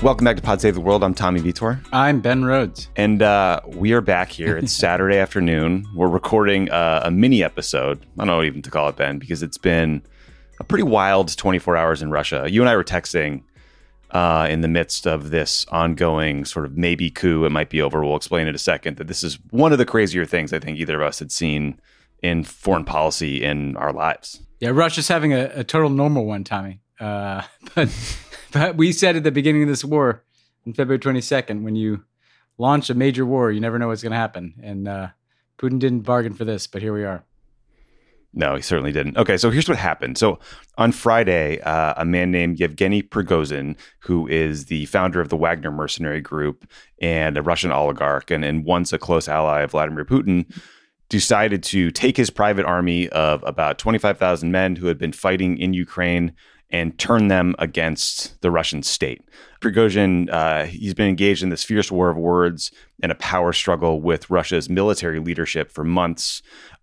Welcome back to Pod Save the World. I'm Tommy Vitor. I'm Ben Rhodes. And we are back here. It's Saturday afternoon. We're recording a mini episode. I don't know what even to call it, Ben, because it's been a pretty wild 24 hours in Russia. You and I were texting in the midst of this ongoing sort of maybe coup. It might be over. We'll explain in a second that this is one of the crazier things I think either of us had seen in foreign policy in our lives. Yeah, Russia's having a total normal one, Tommy. But we said at the beginning of this war on February 22nd, when you launch a major war, you never know what's going to happen. And Putin didn't bargain for this, but here we are. No, he certainly didn't. Okay, so here's what happened. So on Friday, a man named Yevgeny Prigozhin, who is the founder of the Wagner mercenary group and a Russian oligarch and once a close ally of Vladimir Putin, decided to take his private army of about 25,000 men who had been fighting in Ukraine and turn them against the Russian state. Prigozhin, he's been engaged in this fierce war of words and a power struggle with Russia's military leadership for months.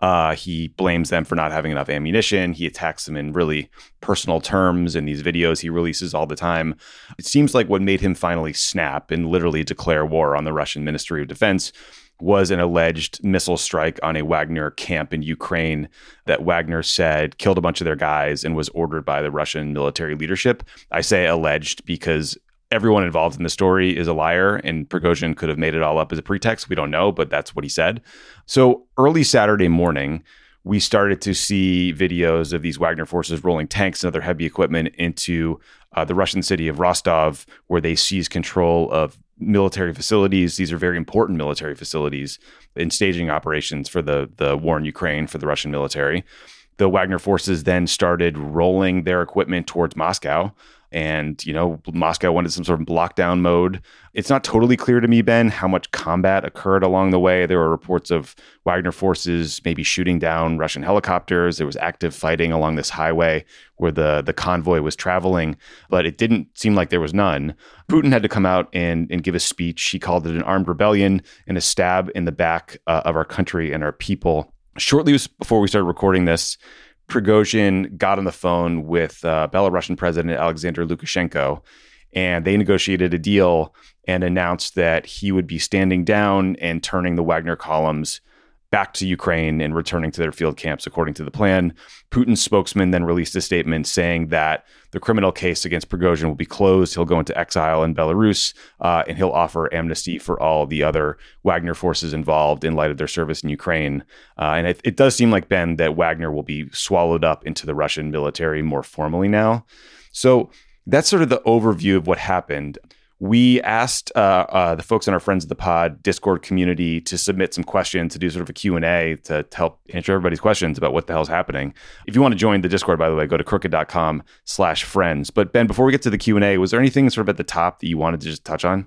He blames them for not having enough ammunition. He attacks them in really personal terms in these videos he releases all the time. It seems like what made him finally snap and literally declare war on the Russian Ministry of Defense was an alleged missile strike on a Wagner camp in Ukraine that Wagner said killed a bunch of their guys and was ordered by the Russian military leadership. I say alleged because everyone involved in the story is a liar, and Prigozhin could have made it all up as a pretext. We don't know, but that's what he said. So early Saturday morning, we started to see videos of these Wagner forces rolling tanks and other heavy equipment into the Russian city of Rostov, where they seized control of military facilities. These are very important military facilities in staging operations for the war in Ukraine for the Russian military. The Wagner forces then started rolling their equipment towards Moscow. And, you know, Moscow went into some sort of lockdown mode. It's not totally clear to me, Ben, how much combat occurred along the way. There were reports of Wagner forces maybe shooting down Russian helicopters. There was active fighting along this highway where the convoy was traveling, but it didn't seem like there was none. Putin had to come out and give a speech. He called it an armed rebellion and a stab in the back of our country and our people. Shortly before we started recording this, Prigozhin got on the phone with Belarusian President Alexander Lukashenko, and they negotiated a deal and announced that he would be standing down and turning the Wagner columns back to Ukraine and returning to their field camps according to the plan. Putin's spokesman then released a statement saying that the criminal case against Prigozhin will be closed. He'll go into exile in Belarus, and he'll offer amnesty for all the other Wagner forces involved in light of their service in Ukraine. And it does seem like, Ben, that Wagner will be swallowed up into the Russian military more formally now. So that's sort of the overview of what happened. We asked the folks in our Friends of the Pod Discord community to submit some questions, to do sort of a Q&A to help answer everybody's questions about what the hell's happening. If you want to join the Discord, by the way, go to crooked.com/friends. But Ben, before we get to the Q&A, was there anything sort of at the top that you wanted to just touch on?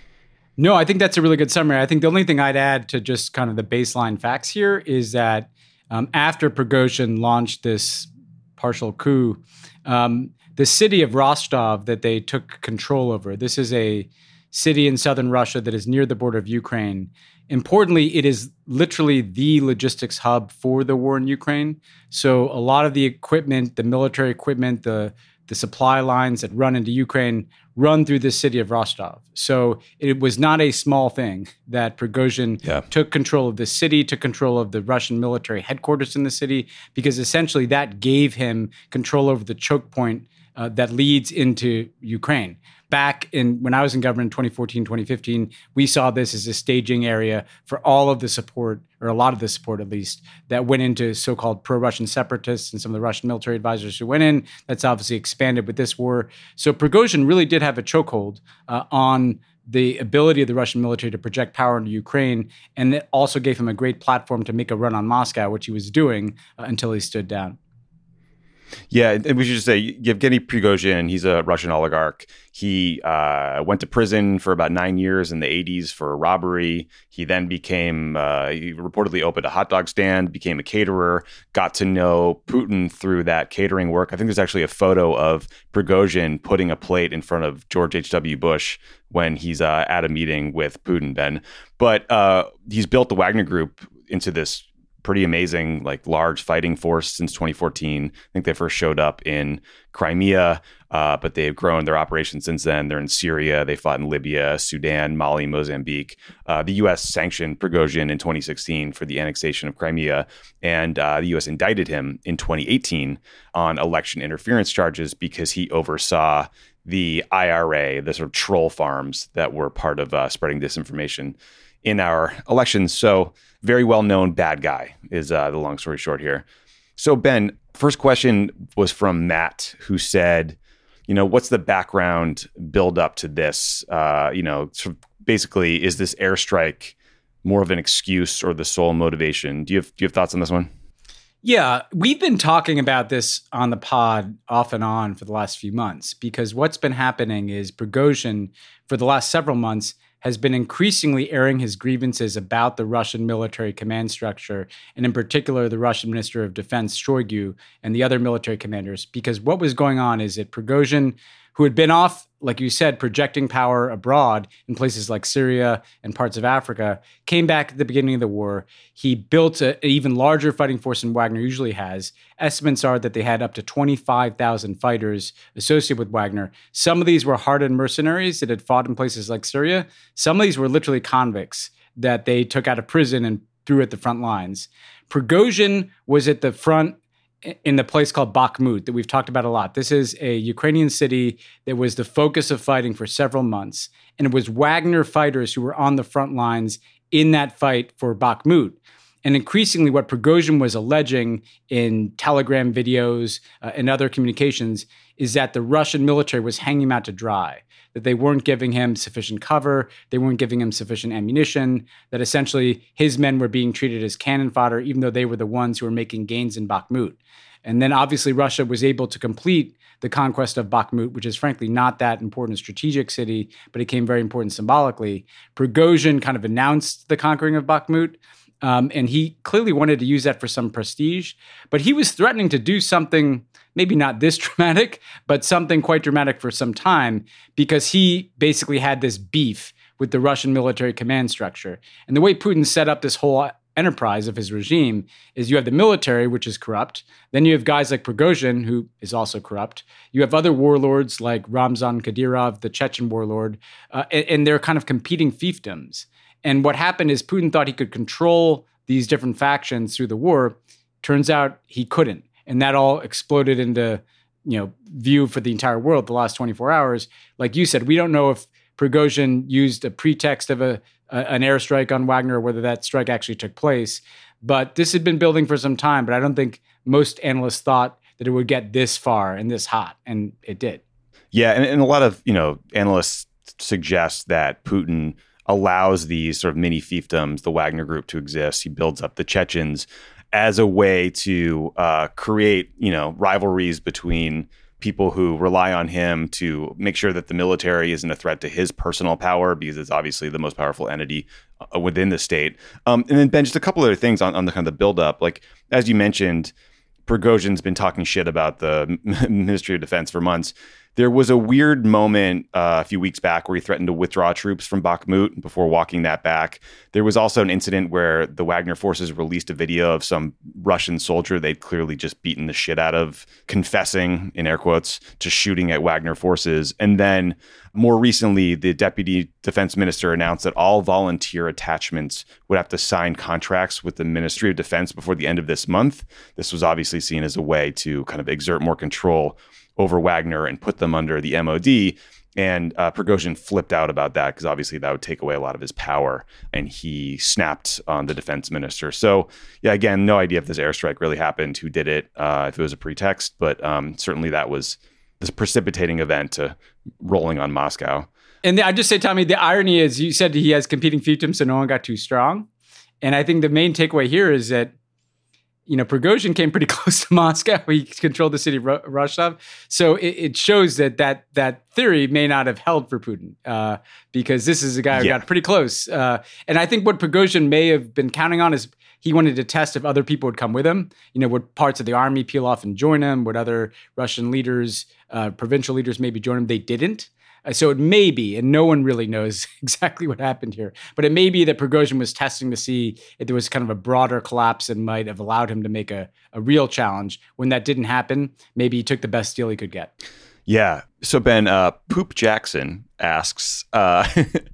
No, I think that's a really good summary. I think the only thing I'd add to just kind of the baseline facts here is that after Prigozhin launched this partial coup, the city of Rostov that they took control over, this is a city in southern Russia that is near the border of Ukraine. Importantly, it is literally the logistics hub for the war in Ukraine. So a lot of the equipment, the military equipment, the supply lines that run into Ukraine run through the city of Rostov. So it was not a small thing that Prigozhin took control of the city, took control of the Russian military headquarters in the city, because essentially that gave him control over the choke point that leads into Ukraine. Back when I was in government in 2014, 2015, we saw this as a staging area for all of the support, or a lot of the support at least, that went into so-called pro-Russian separatists and some of the Russian military advisors who went in. That's obviously expanded with this war. So Prigozhin really did have a chokehold on the ability of the Russian military to project power into Ukraine, and it also gave him a great platform to make a run on Moscow, which he was doing until he stood down. Yeah, and we should just say Yevgeny Prigozhin, he's a Russian oligarch. He went to prison for about 9 years in the 80s for robbery. He then he reportedly opened a hot dog stand, became a caterer, got to know Putin through that catering work. I think there's actually a photo of Prigozhin putting a plate in front of George H.W. Bush when he's at a meeting with Putin, Ben. But he's built the Wagner Group into this pretty amazing, like large fighting force since 2014. I think they first showed up in Crimea, but they've grown their operations since then. They're in Syria. They fought in Libya, Sudan, Mali, Mozambique. The U.S. sanctioned Prigozhin in 2016 for the annexation of Crimea, and the U.S. indicted him in 2018 on election interference charges because he oversaw the IRA, the sort of troll farms that were part of spreading disinformation in our elections. So very well-known bad guy is the long story short here. So Ben, first question was from Matt, who said, what's the background build up to this? Sort of basically, is this airstrike more of an excuse or the sole motivation? Do you have thoughts on this one? Yeah, we've been talking about this on the pod off and on for the last few months, because what's been happening is Prigozhin, for the last several months, has been increasingly airing his grievances about the Russian military command structure, and in particular, the Russian Minister of Defense, Shoigu, and the other military commanders. Because what was going on is that Prigozhin, who had been off, like you said, projecting power abroad in places like Syria and parts of Africa, came back at the beginning of the war. He built an even larger fighting force than Wagner usually has. Estimates are that they had up to 25,000 fighters associated with Wagner. Some of these were hardened mercenaries that had fought in places like Syria. Some of these were literally convicts that they took out of prison and threw at the front lines. Prigozhin was at the front in the place called Bakhmut that we've talked about a lot. This is a Ukrainian city that was the focus of fighting for several months. And it was Wagner fighters who were on the front lines in that fight for Bakhmut. And increasingly what Prigozhin was alleging in Telegram videos and other communications is that the Russian military was hanging him out to dry, that they weren't giving him sufficient cover, they weren't giving him sufficient ammunition, that essentially his men were being treated as cannon fodder, even though they were the ones who were making gains in Bakhmut. And then obviously Russia was able to complete the conquest of Bakhmut, which is frankly not that important strategic city, but it became very important symbolically. Prigozhin kind of announced the conquering of Bakhmut, and he clearly wanted to use that for some prestige. But he was threatening to do something, maybe not this dramatic, but something quite dramatic for some time, because he basically had this beef with the Russian military command structure. And the way Putin set up this whole enterprise of his regime is you have the military, which is corrupt. Then you have guys like Prigozhin, who is also corrupt. You have other warlords like Ramzan Kadyrov, the Chechen warlord, and they're kind of competing fiefdoms. And what happened is Putin thought he could control these different factions through the war. Turns out he couldn't. And that all exploded into, view for the entire world the last 24 hours. Like you said, we don't know if Prigozhin used a pretext of an airstrike on Wagner, or whether that strike actually took place. But this had been building for some time, but I don't think most analysts thought that it would get this far and this hot, and it did. Yeah, and a lot of analysts suggest that Putin allows these sort of mini fiefdoms, the Wagner Group, to exist. He builds up the Chechens as a way to create rivalries between people who rely on him to make sure that the military isn't a threat to his personal power, because it's obviously the most powerful entity within the state. And then, Ben, just a couple other things on the kind of the buildup. Like, as you mentioned, Prigozhin's been talking shit about the Ministry of Defense for months. There was a weird moment a few weeks back where he threatened to withdraw troops from Bakhmut before walking that back. There was also an incident where the Wagner forces released a video of some Russian soldier they'd clearly just beaten the shit out of, confessing, in air quotes, to shooting at Wagner forces. And then more recently, the deputy defense minister announced that all volunteer attachments would have to sign contracts with the Ministry of Defense before the end of this month. This was obviously seen as a way to kind of exert more control over Wagner and put them under the MOD. And Prigozhin flipped out about that because obviously that would take away a lot of his power. And he snapped on the defense minister. So, yeah, again, no idea if this airstrike really happened, who did it, if it was a pretext. But certainly that was this precipitating event to rolling on Moscow. And I just say, Tommy, the irony is you said he has competing fiefdoms, so no one got too strong. And I think the main takeaway here is that Prigozhin came pretty close to Moscow. He controlled the city of Rostov. So it shows that theory may not have held for Putin because this is a guy who got pretty close. And I think what Prigozhin may have been counting on is he wanted to test if other people would come with him. Would parts of the army peel off and join him? Would other Russian leaders, provincial leaders maybe join him? They didn't. So it may be, and no one really knows exactly what happened here, but it may be that Prigozhin was testing to see if there was kind of a broader collapse and might have allowed him to make a real challenge. When that didn't happen, maybe he took the best deal he could get. Yeah. So Ben, Poop Jackson asks, are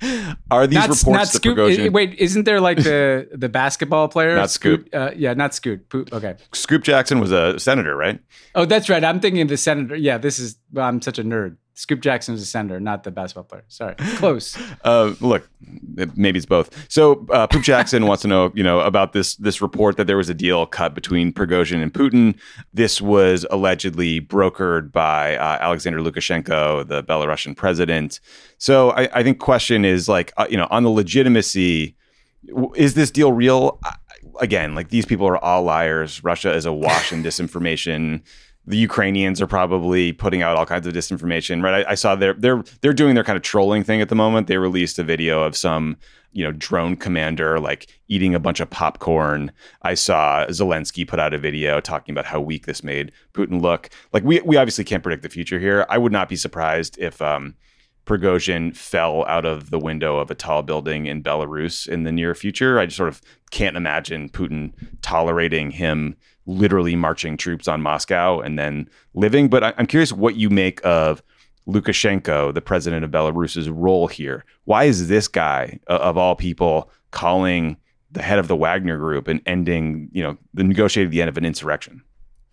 these reports that Prigozhin... Wait, isn't there like the basketball player? Not Scoot. Yeah, not Scoot. Poop. Okay. Scoop Jackson was a senator, right? Oh, that's right. I'm thinking of the senator. Yeah, I'm such a nerd. Scoop Jackson is a senator, not the basketball player. Sorry. Close. Look, maybe it's both. So Poop Jackson wants to know, about this report that there was a deal cut between Prigozhin and Putin. This was allegedly brokered by Alexander Lukashenko, the Belarusian president. So I think question is on the legitimacy, is this deal real? Again, these people are all liars. Russia is awash in disinformation. The Ukrainians are probably putting out all kinds of disinformation, right? I saw they're doing their kind of trolling thing at the moment. They released a video of some, drone commander eating a bunch of popcorn. I saw Zelensky put out a video talking about how weak this made Putin look. We obviously can't predict the future here. I would not be surprised if Prigozhin fell out of the window of a tall building in Belarus in the near future. I just sort of can't imagine Putin tolerating him literally marching troops on Moscow and then living. But I'm curious what you make of Lukashenko, the president of Belarus's role here. Why is this guy, of all people, calling the head of the Wagner Group and ending, negotiating the end of an insurrection?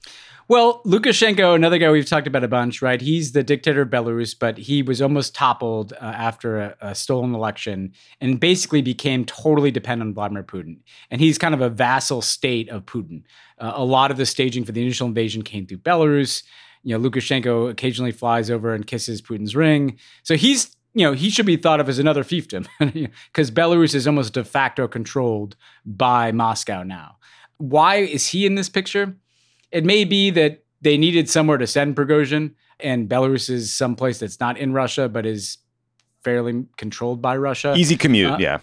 Well, Lukashenko, another guy we've talked about a bunch, right? He's the dictator of Belarus, but he was almost toppled after a stolen election and basically became totally dependent on Vladimir Putin. And he's kind of a vassal state of Putin. A lot of the staging for the initial invasion came through Belarus. Lukashenko occasionally flies over and kisses Putin's ring. So he's, he should be thought of as another fiefdom because Belarus is almost de facto controlled by Moscow now. Why is he in this picture? It may be that they needed somewhere to send Prigozhin, and Belarus is someplace that's not in Russia, but is fairly controlled by Russia. Easy commute, yeah.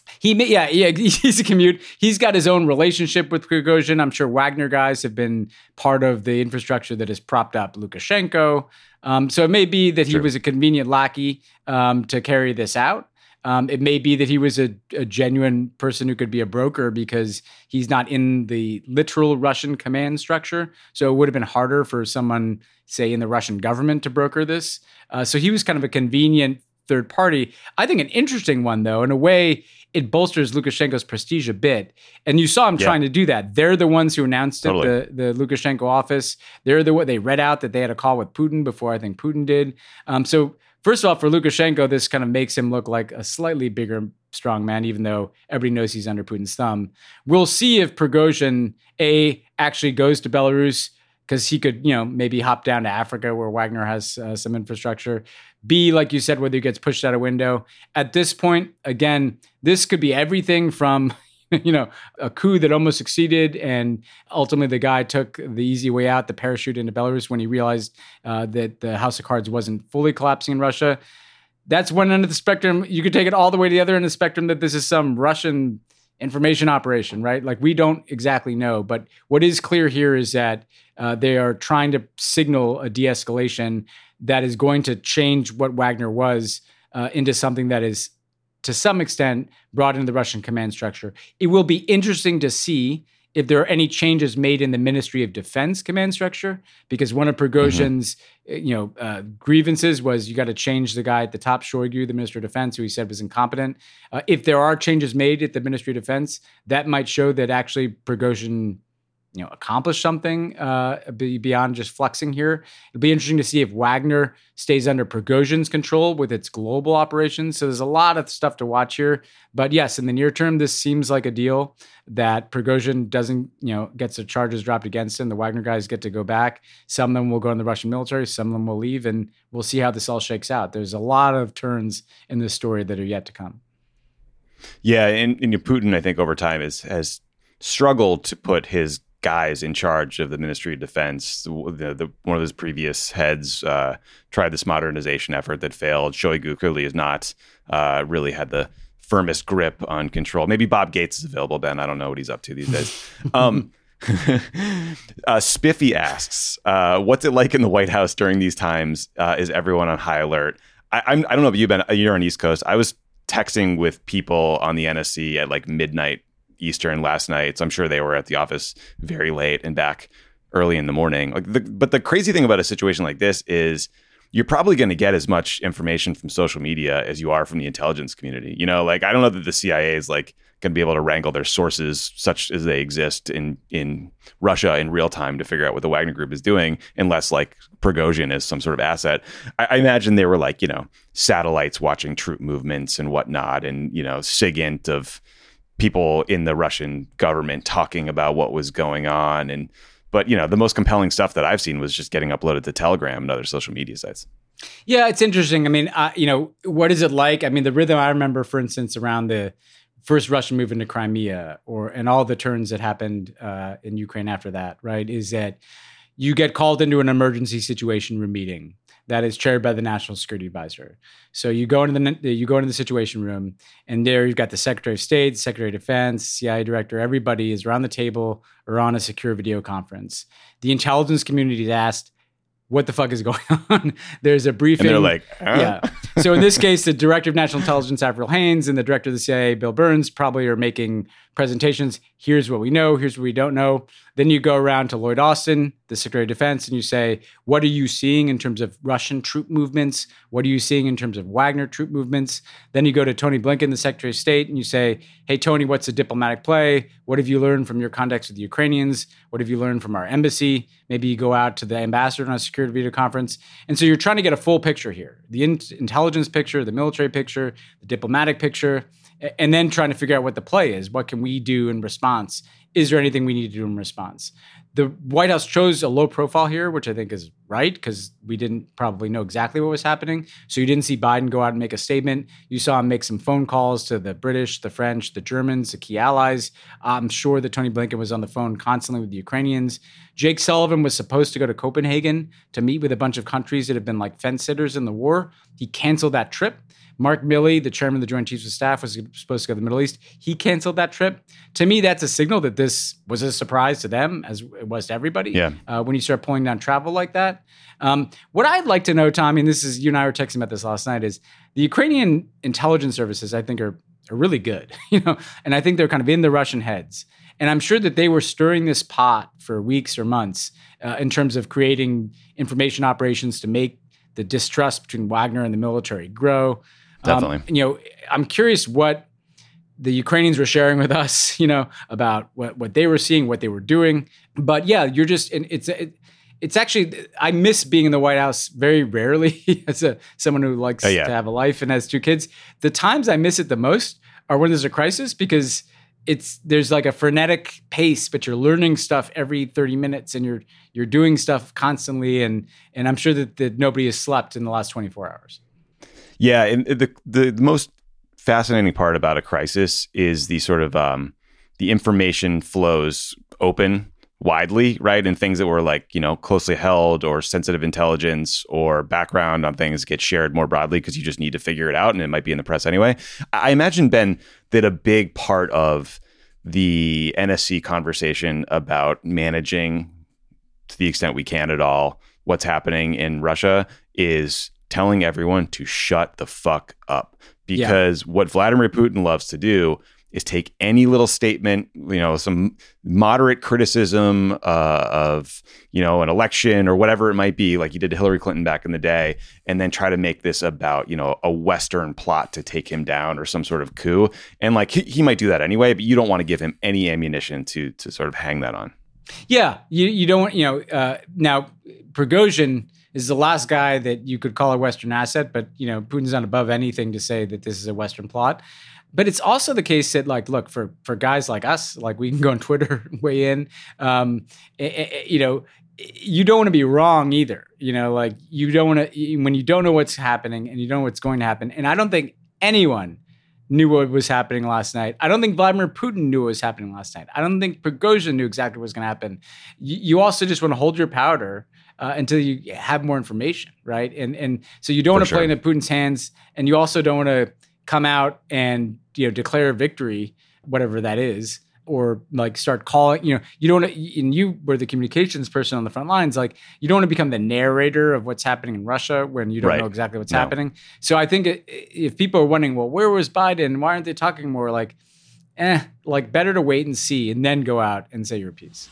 Easy commute. He's got his own relationship with Prigozhin. I'm sure Wagner guys have been part of the infrastructure that has propped up Lukashenko. So it may be that he was a convenient lackey to carry this out. It may be that he was a genuine person who could be a broker because he's not in the literal Russian command structure. So it would have been harder for someone, say, in the Russian government to broker this. So he was kind of a convenient third party. I think an interesting one, though, in a way, it bolsters Lukashenko's prestige a bit. And you saw him trying to do that. They're the ones who announced it, the Lukashenko office. They read out that they had a call with Putin before I think Putin did. So first of all, for Lukashenko, this kind of makes him look like a slightly bigger strongman, even though everybody knows he's under Putin's thumb. We'll see if Prigozhin, A, actually goes to Belarus, because he could, maybe hop down to Africa where Wagner has some infrastructure. B, like you said, whether he gets pushed out a window. At this point, again, this could be everything from a coup that almost succeeded, and ultimately the guy took the easy way out, the parachute into Belarus, when he realized that the House of Cards wasn't fully collapsing in Russia. That's one end of the spectrum. You could take it all the way to the other end of the spectrum, that this is some Russian information operation, right? We don't exactly know. But what is clear here is that they are trying to signal a de-escalation that is going to change what Wagner was into something that is, to some extent, brought into the Russian command structure. It will be interesting to see if there are any changes made in the Ministry of Defense command structure, because one of Prigozhin's grievances was you got to change the guy at the top, Shoigu, the Minister of Defense, who he said was incompetent. If there are changes made at the Ministry of Defense, that might show that actually Prigozhin accomplish something beyond just flexing here. It'll be interesting to see if Wagner stays under Prigozhin's control with its global operations. So there's a lot of stuff to watch here. But yes, in the near term, this seems like a deal that Prigozhin doesn't, gets the charges dropped against him. The Wagner guys get to go back. Some of them will go in the Russian military. Some of them will leave. And we'll see how this all shakes out. There's a lot of turns in this story that are yet to come. Yeah, and Putin, I think, over time has struggled to put his guys in charge of the Ministry of Defense. One of his previous heads tried this modernization effort that failed. Shoigu clearly has not really had the firmest grip on control. Maybe Bob Gates is available, Ben. I don't know what he's up to these days. Spiffy asks, what's it like in the White House during these times? Is everyone on high alert? I don't know if you've been, you're on East Coast. I was texting with people on the NSC at like midnight Eastern last night. So I'm sure they were at the office very late and back early in the morning. But the crazy thing about a situation like this is you're probably going to get as much information from social media as you are from the intelligence community. You know, like I don't know that the CIA is like going to be able to wrangle their sources such as they exist in Russia in real time to figure out what the Wagner Group is doing, unless like Prigozhin is some sort of asset. I imagine they were like, you know, satellites watching troop movements and whatnot, and, you know, SIGINT of people in the Russian government talking about what was going on. But, you know, the most compelling stuff that I've seen was just getting uploaded to Telegram and other social media sites. Yeah, it's interesting. I mean, you know, what is it like? I mean, the rhythm I remember, for instance, around the first Russian move into Crimea and all the turns that happened in Ukraine after that, right, is that you get called into an emergency situation room meeting that is chaired by the National Security Advisor. So you go into the situation room, and there you've got the Secretary of State, the Secretary of Defense, CIA Director. Everybody is around the table or on a secure video conference. The intelligence community is asked, what the fuck is going on? There's a briefing. And they're like, yeah. So in this case, the Director of National Intelligence, Avril Haines, and the Director of the CIA, Bill Burns, probably are making presentations. Here's what we know. Here's what we don't know. Then you go around to Lloyd Austin, the Secretary of Defense, and you say, what are you seeing in terms of Russian troop movements? What are you seeing in terms of Wagner troop movements? Then you go to Tony Blinken, the Secretary of State, and you say, hey, Tony, what's the diplomatic play? What have you learned from your contacts with the Ukrainians? What have you learned from our embassy? Maybe you go out to the ambassador on a security video conference. And so you're trying to get a full picture here, the intelligence picture, the military picture, the diplomatic picture, and then trying to figure out what the play is. What can we do in response? Is there anything we need to do in response? The White House chose a low profile here, which I think is right, because we didn't probably know exactly what was happening. So you didn't see Biden go out and make a statement. You saw him make some phone calls to the British, the French, the Germans, the key allies. I'm sure that Tony Blinken was on the phone constantly with the Ukrainians. Jake Sullivan was supposed to go to Copenhagen to meet with a bunch of countries that have been like fence sitters in the war. He canceled that trip. Mark Milley, the chairman of the Joint Chiefs of Staff, was supposed to go to the Middle East. He canceled that trip. To me, that's a signal that this was a surprise to them, as it was to everybody. Yeah. When you start pulling down travel like that. What I'd like to know, Tommy, and this is, you and I were texting about this last night, is the Ukrainian intelligence services, I think, are really good. You know, and I think they're kind of in the Russian heads. And I'm sure that they were stirring this pot for weeks or months in terms of creating information operations to make the distrust between Wagner and the military grow. Definitely. You know, I'm curious what the Ukrainians were sharing with us, you know, about what they were seeing, what they were doing. But yeah, you're just, it's actually, I miss being in the White House very rarely as someone who likes to have a life and has 2 kids. The times I miss it the most are when there's a crisis, because there's like a frenetic pace, but you're learning stuff every 30 minutes and you're doing stuff constantly. And I'm sure that nobody has slept in the last 24 hours. Yeah, and the most fascinating part about a crisis is the sort of the information flows open widely, right? And things that were like, you know, closely held or sensitive intelligence or background on things get shared more broadly because you just need to figure it out, and it might be in the press anyway. I imagine, Ben, that a big part of the NSC conversation about managing, to the extent we can at all, what's happening in Russia is telling everyone to shut the fuck up, because what Vladimir Putin loves to do is take any little statement, you know, some moderate criticism of, you know, an election or whatever it might be, like he did to Hillary Clinton back in the day, and then try to make this about, you know, a Western plot to take him down or some sort of coup. And like he might do that anyway, but you don't want to give him any ammunition to sort of hang that on. Yeah, you don't, you know, now Prigozhin is the last guy that you could call a Western asset, but, you know, Putin's not above anything to say that this is a Western plot. But it's also the case that, like, look, for guys like us, like, we can go on Twitter, weigh in, you know, you don't want to be wrong either. You know, like, you don't want to, when you don't know what's happening and you don't know what's going to happen. And I don't think anyone knew what was happening last night. I don't think Vladimir Putin knew what was happening last night. I don't think Prigozhin knew exactly what was going to happen. You also just want to hold your powder until you have more information, right? And so you don't want to play into Putin's hands, and you also don't want to come out and, you know, declare victory, whatever that is, or like start calling, you don't, and you were the communications person on the front lines, like you don't want to become the narrator of what's happening in Russia when you don't know exactly what's happening. So I think if people are wondering, well, where was Biden? Why aren't they talking more? Like better to wait and see and then go out and say your piece.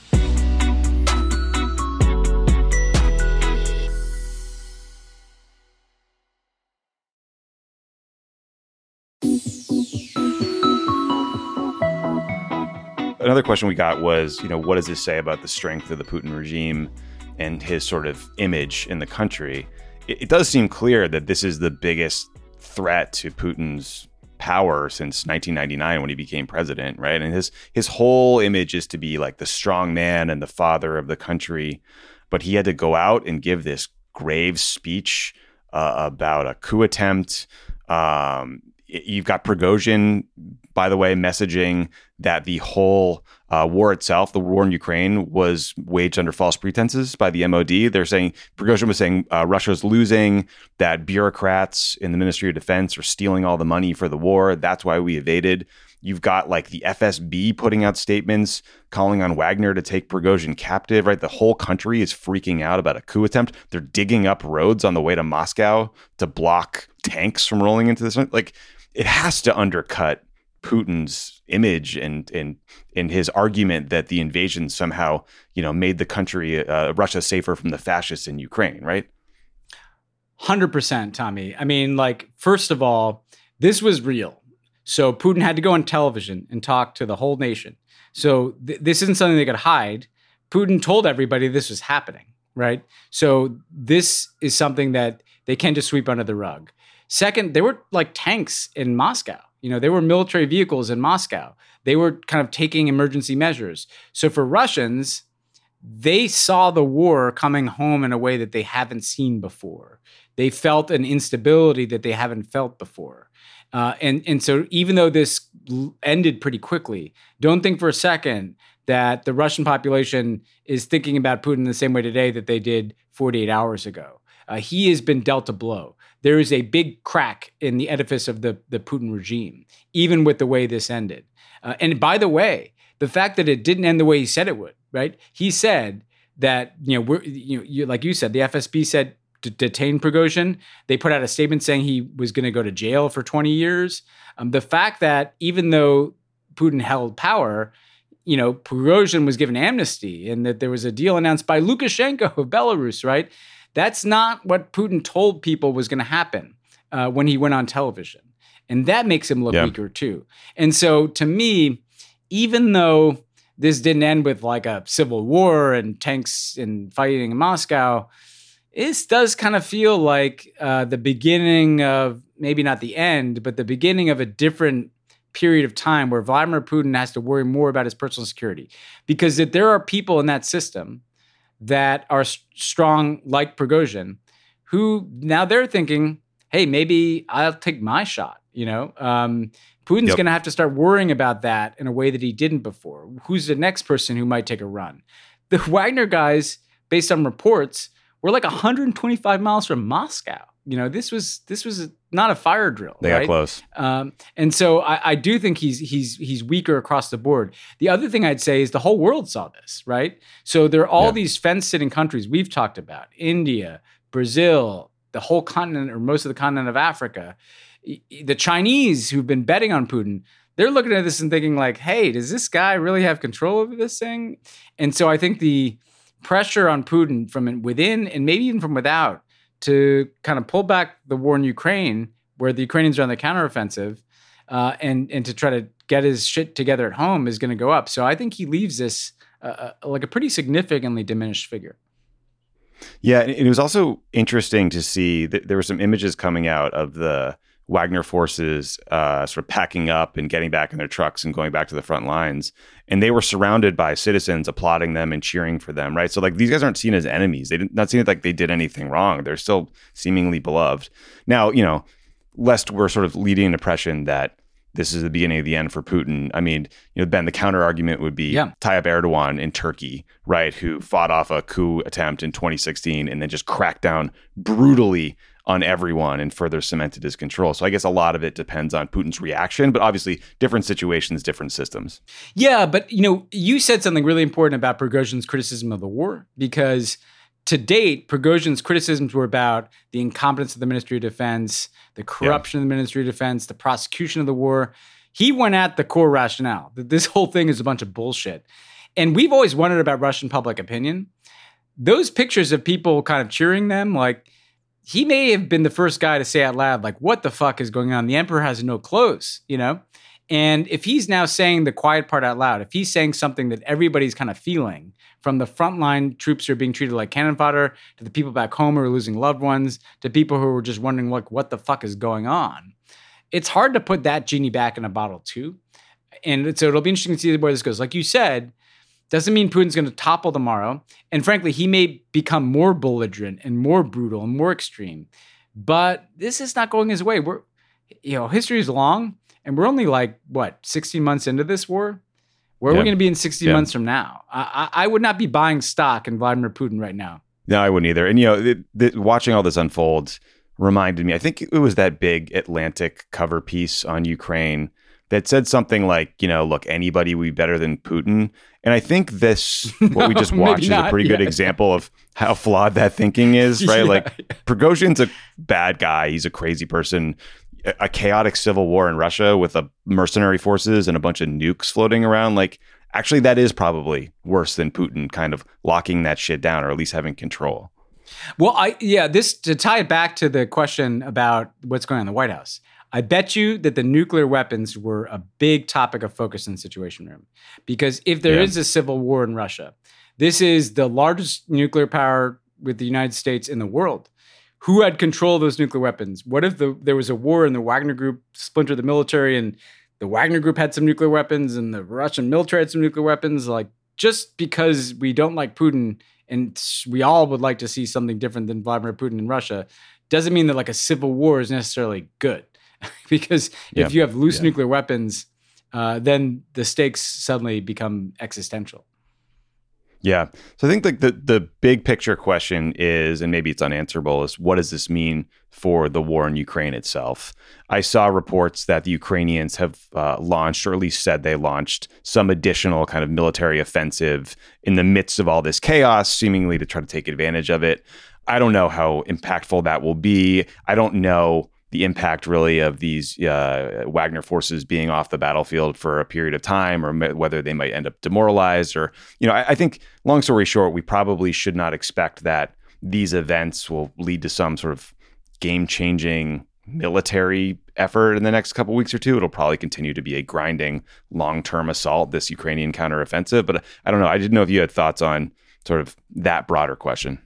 Another question we got was, what does this say about the strength of the Putin regime and his sort of image in the country? It does seem clear that this is the biggest threat to Putin's power since 1999 when he became president, right? And his whole image is to be like the strong man and the father of the country. But he had to go out and give this grave speech about a coup attempt. You've got Prigozhin, by the way, messaging that the whole war itself, the war in Ukraine, was waged under false pretenses by the MOD. They're saying, Prigozhin was saying Russia's losing, that bureaucrats in the Ministry of Defense are stealing all the money for the war. That's why we evaded. You've got like the FSB putting out statements calling on Wagner to take Prigozhin captive, right? The whole country is freaking out about a coup attempt. They're digging up roads on the way to Moscow to block tanks from rolling into this. Like, it has to undercut Putin's image and his argument that the invasion somehow, made the country, Russia, safer from the fascists in Ukraine, right? 100%, Tommy. I mean, like, first of all, this was real. So Putin had to go on television and talk to the whole nation. So this isn't something they could hide. Putin told everybody this was happening, right? So this is something that they can't just sweep under the rug. Second, there were like tanks in Moscow. There were military vehicles in Moscow. They were kind of taking emergency measures. So for Russians, they saw the war coming home in a way that they haven't seen before. They felt an instability that they haven't felt before. And so even though this ended pretty quickly, don't think for a second that the Russian population is thinking about Putin the same way today that they did 48 hours ago. He has been dealt a blow. There is a big crack in the edifice of the Putin regime, even with the way this ended. And by the way, the fact that it didn't end the way he said it would, right? He said that, like you said, the FSB said to detain Prigozhin. They put out a statement saying he was going to go to jail for 20 years. The fact that even though Putin held power, Prigozhin was given amnesty and that there was a deal announced by Lukashenko of Belarus, right? That's not what Putin told people was going to happen when he went on television. And that makes him look weaker too. And so to me, even though this didn't end with like a civil war and tanks and fighting in Moscow, this does kind of feel like the beginning of, maybe not the end, but the beginning of a different period of time where Vladimir Putin has to worry more about his personal security. Because if there are people in that system that are strong like Prigozhin, who now they're thinking, hey, maybe I'll take my shot, Putin's going to have to start worrying about that in a way that he didn't before. Who's the next person who might take a run? The Wagner guys, based on reports, were like 125 miles from Moscow. This was not a fire drill. They got close. And so I do think he's weaker across the board. The other thing I'd say is the whole world saw this, right? So there are all these fence-sitting countries we've talked about, India, Brazil, the whole continent or most of the continent of Africa. The Chinese who've been betting on Putin, they're looking at this and thinking like, hey, does this guy really have control over this thing? And so I think the pressure on Putin from within and maybe even from without to kind of pull back the war in Ukraine, where the Ukrainians are on the counteroffensive, and to try to get his shit together at home is going to go up. So I think he leaves this like a pretty significantly diminished figure. Yeah, and it was also interesting to see that there were some images coming out of the Wagner forces sort of packing up and getting back in their trucks and going back to the front lines. And they were surrounded by citizens applauding them and cheering for them, right? So like these guys aren't seen as enemies. They didn't not seen like they did anything wrong. They're still seemingly beloved. Now, lest we're sort of leading an impression that this is the beginning of the end for Putin. I mean, Ben, the counter argument would be Tayyip Erdogan in Turkey, right? Who fought off a coup attempt in 2016 and then just cracked down brutally on everyone and further cemented his control. So I guess a lot of it depends on Putin's reaction, but obviously different situations, different systems. Yeah, but you said something really important about Prigozhin's criticism of the war, because to date, Prigozhin's criticisms were about the incompetence of the Ministry of Defense, the corruption of the Ministry of Defense, the prosecution of the war. He went at the core rationale that this whole thing is a bunch of bullshit. And we've always wondered about Russian public opinion. Those pictures of people kind of cheering them, like, he may have been the first guy to say out loud, like, what the fuck is going on? The emperor has no clothes, And if he's now saying the quiet part out loud, if he's saying something that everybody's kind of feeling, from the frontline troops who are being treated like cannon fodder, to the people back home who are losing loved ones, to people who are just wondering, like, what the fuck is going on? It's hard to put that genie back in a bottle too. And so it'll be interesting to see where this goes. Like you said, doesn't mean Putin's going to topple tomorrow. And frankly, he may become more belligerent and more brutal and more extreme. But this is not going his way. History is long, and we're only 16 months into this war? Where are we going to be in 60 months from now? I would not be buying stock in Vladimir Putin right now. No, I wouldn't either. And, watching all this unfold reminded me, I think it was that big Atlantic cover piece on Ukraine that said something like, look, anybody would be better than Putin. And I think what we just watched is a pretty good example of how flawed that thinking is, right? Prigozhin's a bad guy. He's a crazy person. A chaotic civil war in Russia with mercenary forces and a bunch of nukes floating around. Actually, that is probably worse than Putin kind of locking that shit down, or at least having control. Well, to tie it back to the question about what's going on in the White House, I bet you that the nuclear weapons were a big topic of focus in the Situation Room. Because if there is a civil war in Russia, this is the largest nuclear power with the United States in the world. Who had control of those nuclear weapons? What if there was a war and the Wagner Group splintered the military, and the Wagner Group had some nuclear weapons and the Russian military had some nuclear weapons? Just because we don't like Putin and we all would like to see something different than Vladimir Putin in Russia doesn't mean that a civil war is necessarily good. Because if you have loose nuclear weapons, then the stakes suddenly become existential. Yeah. So I think the big picture question is, and maybe it's unanswerable, is what does this mean for the war in Ukraine itself? I saw reports that the Ukrainians have launched, or at least said they launched, some additional kind of military offensive in the midst of all this chaos, seemingly to try to take advantage of it. I don't know how impactful that will be. I don't know the impact really of these Wagner forces being off the battlefield for a period of time, or whether they might end up demoralized, or, I think, long story short, we probably should not expect that these events will lead to some sort of game-changing military effort in the next couple weeks or two. It'll probably continue to be a grinding long-term assault, this Ukrainian counteroffensive. But I don't know. I didn't know if you had thoughts on sort of that broader question.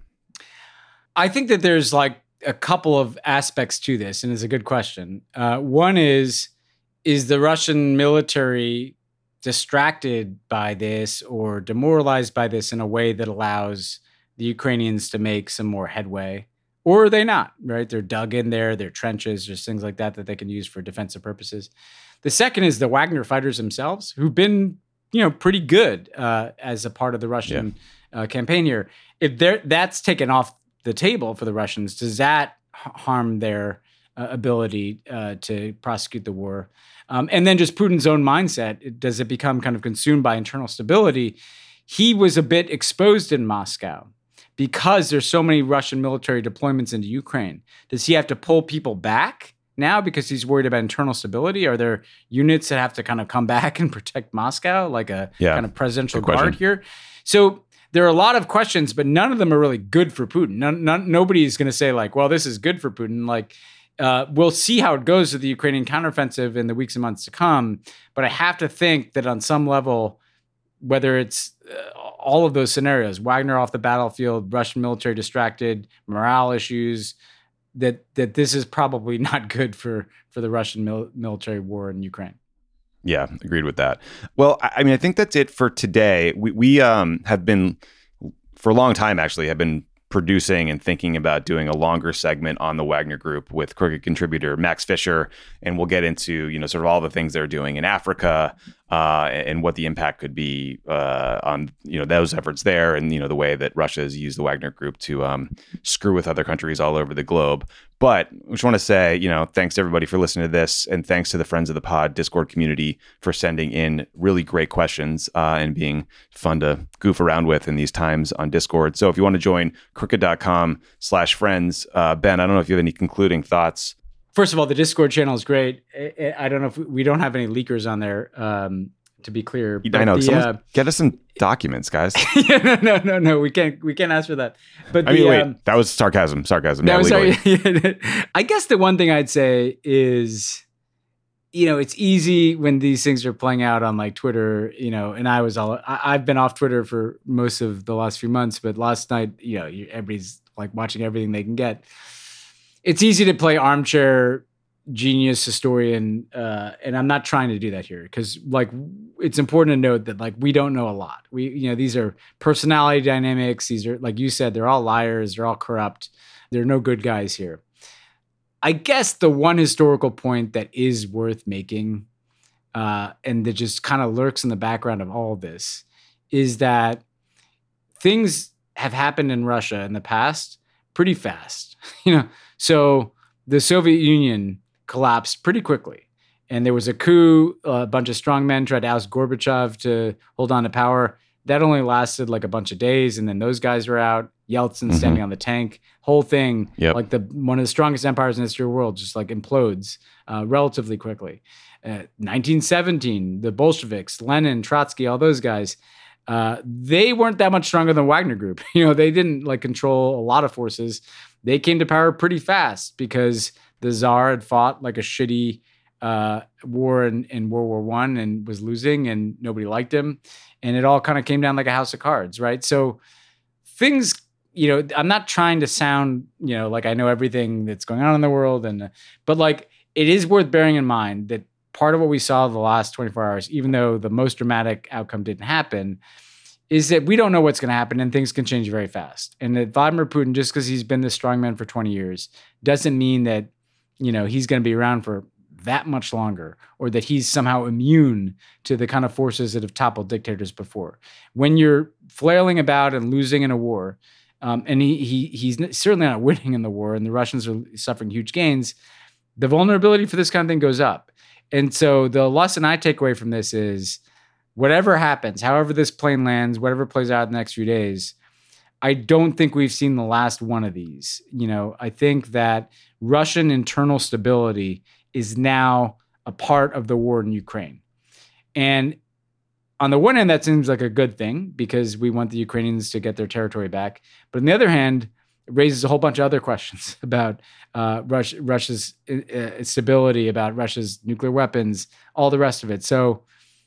I think that there's a couple of aspects to this, and it's a good question. One is the Russian military distracted by this or demoralized by this in a way that allows the Ukrainians to make some more headway? Or are they not, right? They're dug in there, they're trenches, just things like that they can use for defensive purposes. The second is the Wagner fighters themselves, who've been, pretty good as a part of the Russian campaign here. If that's taken off the table for the Russians, does that harm their ability to prosecute the war? And then just Putin's own mindset, does it become kind of consumed by internal stability? He was a bit exposed in Moscow because there's so many Russian military deployments into Ukraine. Does he have to pull people back now because he's worried about internal stability? Are there units that have to kind of come back and protect Moscow, like a kind of presidential guard here? So there are a lot of questions, but none of them are really good for Putin. Nobody's going to say well, this is good for Putin. We'll see how it goes with the Ukrainian counteroffensive in the weeks and months to come. But I have to think that on some level, whether it's all of those scenarios, Wagner off the battlefield, Russian military distracted, morale issues, that this is probably not good for the Russian military war in Ukraine. Yeah, agreed with that. Well, I think that's it for today. We have been, for a long time actually, have been producing and thinking about doing a longer segment on the Wagner Group with Crooked contributor Max Fisher, and we'll get into sort of all the things they're doing in Africa, and what the impact could be on those efforts there, and the way that Russia has used the Wagner Group to screw with other countries all over the globe. But I just want to say, thanks to everybody for listening to this, and thanks to the Friends of the Pod Discord community for sending in really great questions and being fun to goof around with in these times on Discord. So if you want to join crooked.com/friends, Ben, I don't know if you have any concluding thoughts. First of all, the Discord channel is great. I don't know if we don't have any leakers on there, to be clear. I know. Get us some documents, guys. No. We can't ask for that. But wait, that was sarcasm. No, sorry. I guess the one thing I'd say is, it's easy when these things are playing out on like Twitter, and I've been off Twitter for most of the last few months, but last night, everybody's like watching everything they can get. It's easy to play armchair genius historian, and I'm not trying to do that here, because like it's important to note that like we don't know a lot. These are personality dynamics. These are, like you said, they're all liars. They're all corrupt. There are no good guys here. I guess the one historical point that is worth making, and that just kind of lurks in the background of all of this, is that things have happened in Russia in the past pretty fast. So the Soviet Union collapsed pretty quickly, and there was a coup. A bunch of strong men tried to oust Gorbachev to hold on to power. That only lasted like a bunch of days, and then those guys were out. Yeltsin standing on the tank. Whole thing, like one of the strongest empires in the history of the world, just like implodes relatively quickly. 1917, the Bolsheviks, Lenin, Trotsky, all those guys, they weren't that much stronger than Wagner Group. They didn't like control a lot of forces. They came to power pretty fast because the Tsar had fought like a shitty war in World War I and was losing, and nobody liked him. And it all kind of came down like a house of cards, right? So things, I'm not trying to sound, like I know everything that's going on in the world, but like it is worth bearing in mind that part of what we saw the last 24 hours, even though the most dramatic outcome didn't happen, is that we don't know what's going to happen, and things can change very fast. And that Vladimir Putin, just because he's been this strongman for 20 years, doesn't mean that, he's going to be around for that much longer, or that he's somehow immune to the kind of forces that have toppled dictators before. When you're flailing about and losing in a war, and he's certainly not winning in the war, and the Russians are suffering huge gains, the vulnerability for this kind of thing goes up. And so the lesson I take away from this is, whatever happens, however this plane lands, whatever plays out in the next few days, I don't think we've seen the last one of these. I think that Russian internal stability is now a part of the war in Ukraine. And on the one hand, that seems like a good thing because we want the Ukrainians to get their territory back. But on the other hand, it raises a whole bunch of other questions about Russia's stability, about Russia's nuclear weapons, all the rest of it. So,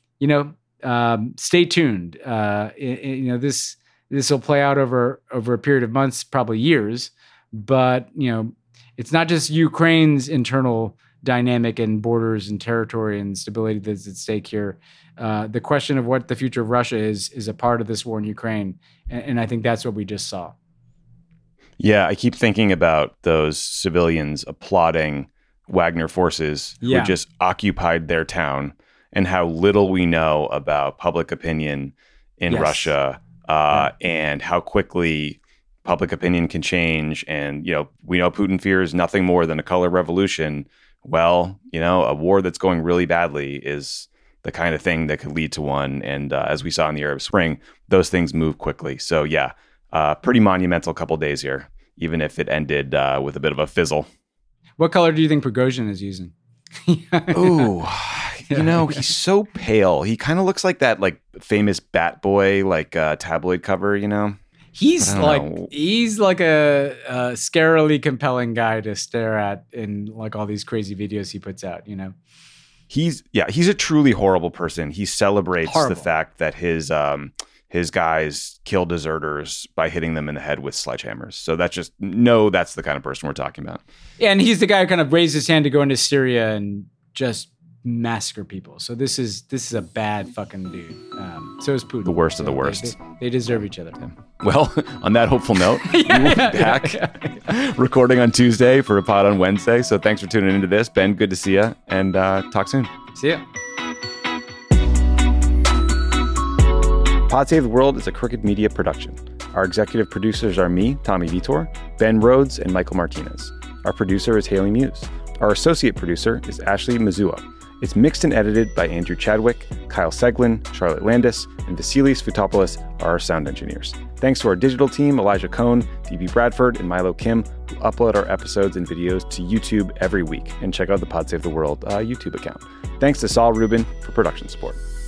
stay tuned. This will play out over a period of months, probably years. But it's not just Ukraine's internal dynamic and borders and territory and stability that's at stake here. The question of what the future of Russia is a part of this war in Ukraine, and I think that's what we just saw. Yeah, I keep thinking about those civilians applauding Wagner forces who just occupied their town, and how little we know about public opinion in Russia, and how quickly public opinion can change. And, we know Putin fears nothing more than a color revolution. Well, a war that's going really badly is the kind of thing that could lead to one. And as we saw in the Arab Spring, those things move quickly. So, pretty monumental couple days here, even if it ended with a bit of a fizzle. What color do you think Prigozhin is using? Ooh, he's so pale. He kind of looks like that famous Bat Boy tabloid cover, He's like a scarily compelling guy to stare at in like all these crazy videos he puts out, He's a truly horrible person. He celebrates the fact that his guys kill deserters by hitting them in the head with sledgehammers. So that's the kind of person we're talking about. Yeah, and he's the guy who kind of raised his hand to go into Syria and just massacre people. So this is a bad fucking dude. So is Putin. The worst of the worst. They deserve each other. Yeah. Well, on that hopeful note, we will be back recording on Tuesday for a pod on Wednesday. So thanks for tuning into this. Ben, good to see you, and talk soon. See ya. Pod Save the World is a Crooked Media production. Our executive producers are me, Tommy Vitor, Ben Rhodes, and Michael Martinez. Our producer is Haley Muse. Our associate producer is Ashley Mazua. It's mixed and edited by Andrew Chadwick, Kyle Seglin, Charlotte Landis, and Vasilis Foutopoulos are our sound engineers. Thanks to our digital team, Elijah Cohn, Phoebe Bradford, and Milo Kim, who upload our episodes and videos to YouTube every week. And check out the Pod Save the World YouTube account. Thanks to Saul Rubin for production support.